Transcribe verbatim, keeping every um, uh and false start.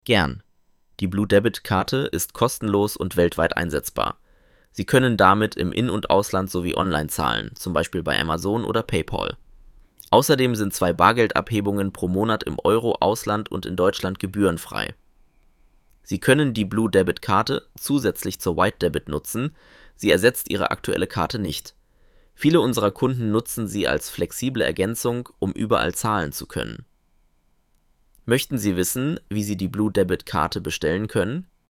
Gern. Die Blue Debit Karte ist kostenlos und weltweit einsetzbar. Sie können damit im In- und Ausland sowie online zahlen, zum Beispiel bei Amazon oder PayPal. Außerdem sind zwei Bargeldabhebungen pro Monat im Euro-Ausland und in Deutschland gebührenfrei. Sie können die Blue Debit Karte zusätzlich zur White Debit nutzen, sie ersetzt Ihre aktuelle Karte nicht. Viele unserer Kunden nutzen sie als flexible Ergänzung, um überall zahlen zu können. Möchten Sie wissen, wie Sie die Blue Debit Karte bestellen können?